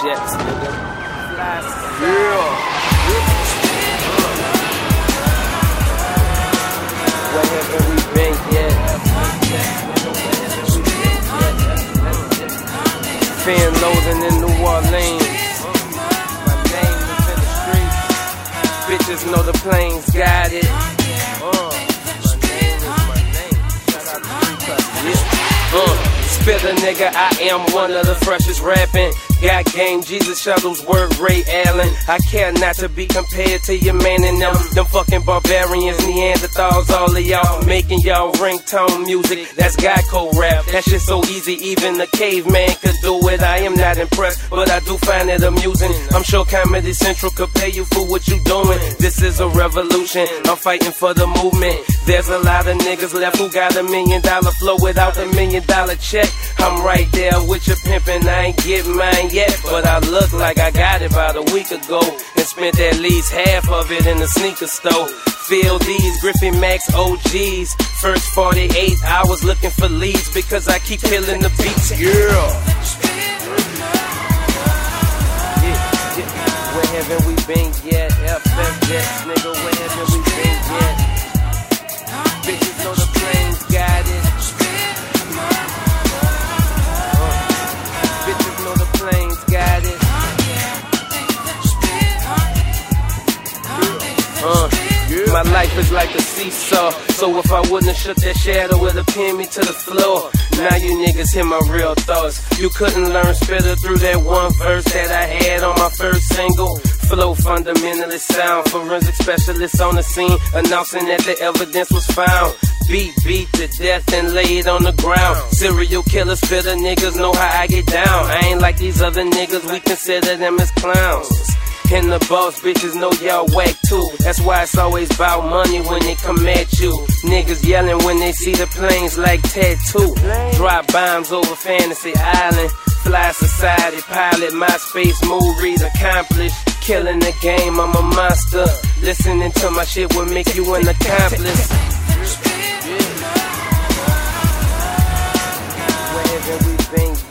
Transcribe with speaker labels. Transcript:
Speaker 1: jets, nigga. Where haven't we been yet? Fan loading in New Orleans. My name is in the streets. Bitches know the planes got it. Spit a nigga, I am one of the freshest rapping. Got game, Jesus Shuttles, word Ray Allen. I care not to be compared to your man and them fucking barbarians, Neanderthals, all of y'all making y'all ringtone music. That's Geico rap. That shit so easy, even a caveman could do it. I am not impressed, but I do find it amusing. I'm sure Comedy Central could pay you for what you doing. This is a revolution, I'm fighting for the movement. There's a lot of niggas left who got $1 million flow without $1 million check. I'm right there with your pimpin', I ain't get mine yet, but I look like I got it about a week ago and spent at least half of it in the sneaker store. Feel these Griffin Max OGs. First 48 hours looking for leads because I keep killing the beats. Yeah. Where haven't we been yet? FF Jets, nigga, where haven't we been yet? Bitches know the planes got it. Bitches know the planes got it. My life is like a seesaw, so if I wouldn't have shook that shadow, it would have pinned me to the floor. Now you niggas hear my real thoughts. You couldn't learn spitter through that one verse that I had on my first single. Flow fundamentally sound, forensic specialists on the scene, announcing that the evidence was found. Beat to death and laid on the ground. Serial killer spitter niggas know how I get down. I ain't like these other niggas, we consider them as clowns. And the boss bitches know y'all whack too. That's why it's always about money when they come at you. Niggas yelling when they see the planes like tattoo. Drop bombs over Fantasy Island. Fly society pilot, MySpace move, read accomplished. Killing the game, I'm a monster. Listening to my shit will make you an accomplice. Where have we been?